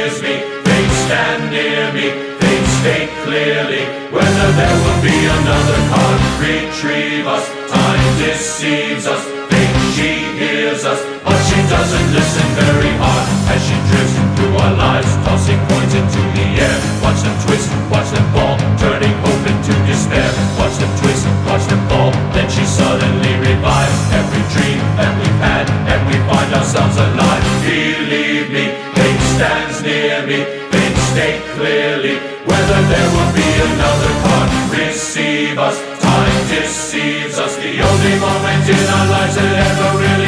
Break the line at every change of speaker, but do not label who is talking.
hears me, fate stand near me, fate state clearly whether there will be another card. Retrieve us, time deceives us, fate she hears us, but she doesn't listen very hard as she drifts through our lives, tossing coins into the air. Watch them twist, watch them fall, turning hope into despair. Watch them twist, watch them fall, then she suddenly revives every dream that we've had, and we find ourselves alive. Believe me, fate stands near me, fate state clearly whether there will be another card. Receive us, time deceives us, the only moment in our lives that ever really